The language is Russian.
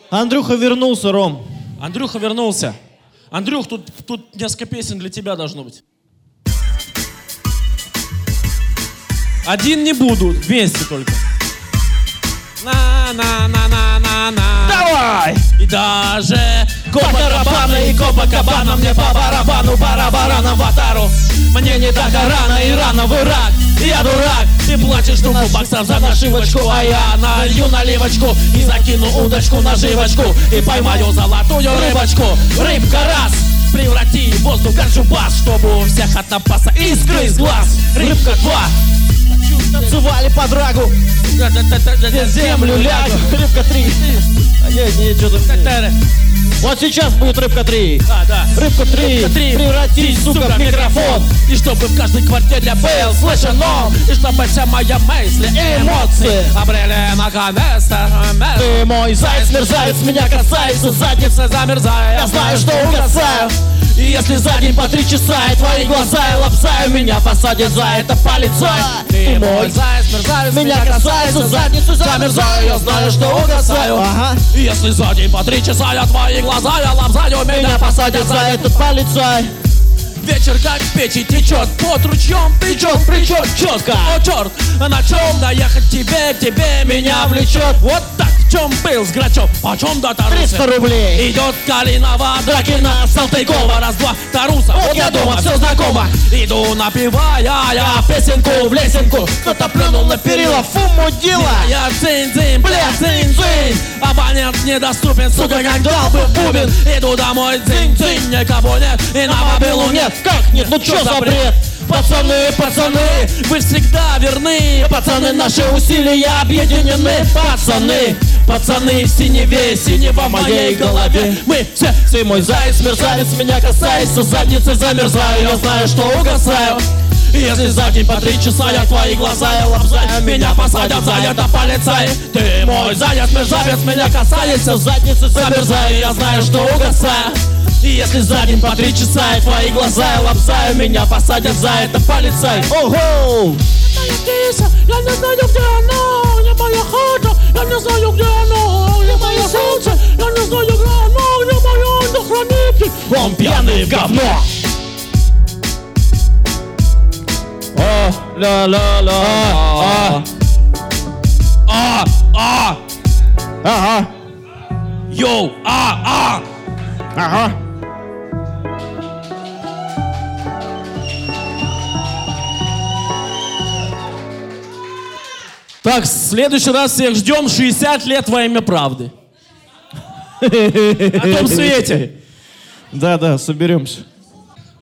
Андрюха вернулся, Ром. Андрюха вернулся. Андрюх, тут несколько песен для тебя должно быть. Один не буду, вместе только. На-на-на-на-на-на. Давай! И даже Копакабана и Копакабана мне по барабану, барабараном в Атару. Мне не так рано и рано в Ирак. Я дурак, ты платишь штуку баксов за нашивочку, а я налью наливочку и закину удочку наживочку и поймаю золотую рыбочку. Рыбка раз, преврати воздух в ганджубас, чтобы у всех от напаса искры из глаз. Рыбка два, Танцевали по драгу. землю лягу. Рыбка 3. Не, что-то... Вот сейчас будет рыбка 3. Да. Рыбка 3. Превратись, сука, в микрофон. И чтобы в каждой квартире был слышен он. И чтобы все мои мысли и эмоции обрели наконец-то. Ты мой заяц, мерзавец, меня касается задницы, замерзая. я знаю, что угасаю. И если за день по 3 часа и твои глаза я лапсаю, меня посадят за это полицай. Ты мой заяц, мерзавец, меня касается задницу, замерзаю, я знаю, что угасаю. Ага. И если за день по 3 часа я твои глаза я лапсаю, меня посадят за это. это полицай. Вечер как в печи течет, под ручьем течет, причет четко. О, черт, на чем доехать к тебе меня влечет. Вот так, в чем был с Грачев, почем до Тарусы? 300 рублей. Идет Калинова, Дракина, Салтыкова, раз-два, Таруса. Вот я дома, все знакомо. Иду напевая я песенку в лесенку. Кто-то плюнул на перила, Фу, мудила. я цинь-цинь, бля, цинь-цинь. Абонент недоступен, сука, как долбый бубен. Иду домой, цинь-цинь, никого нет, и на мобилу нет. Как нет? Ну что за бред? Пацаны, вы всегда верны. Пацаны, наши усилия объединены. Пацаны в синеве, синева в моей голове. Мы все, Ты мой заяц, мерзавец, меня касается задницы, замерзаю, я знаю, что угасаю. И если за день по 3 часа я твои глаза я лапзаю, меня посадят за это полицай. Ты мой заяц, мерзавец, меня касается задницы, замерзаю, я знаю, что угасаю. И если за день по 3 часа я твои глаза я лапзаю, меня посадят за это полицай. Ого! Моя киса, я не знаю, где она, где моя хата, я не знаю, где она, где мое солнце, я не знаю, где она, где мой ангел-хранитель. Он пьяный в говно. О, ла-ла-ла. Ага. Йоу, Ага. Так, в следующий раз всех ждем 60 лет во имя правды. На том свете. Да, соберемся.